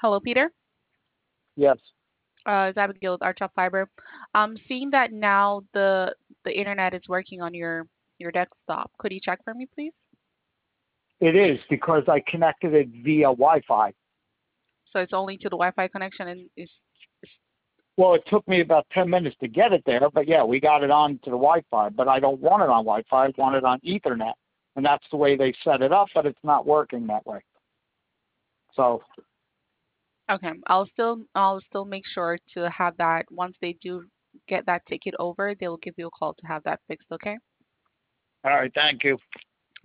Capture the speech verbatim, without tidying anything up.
Hello, Peter. Yes, Uh, it's Abigail with Arch Fiber. Um, seeing that now the the internet is working on your your desktop. Could you check for me, please? it is because I connected it via Wi-Fi. So it's only to the Wi-Fi connection, and it's, it's Well, it took me about ten minutes to get it there, but yeah, we got it on to the Wi-Fi. But I don't want it on Wi-Fi. I want it on Ethernet, and that's the way they set it up. But it's not working that way. So, okay. I'll still I'll still make sure to have that once they do get that ticket over, they'll give you a call to have that fixed. Okay. all right, thank you.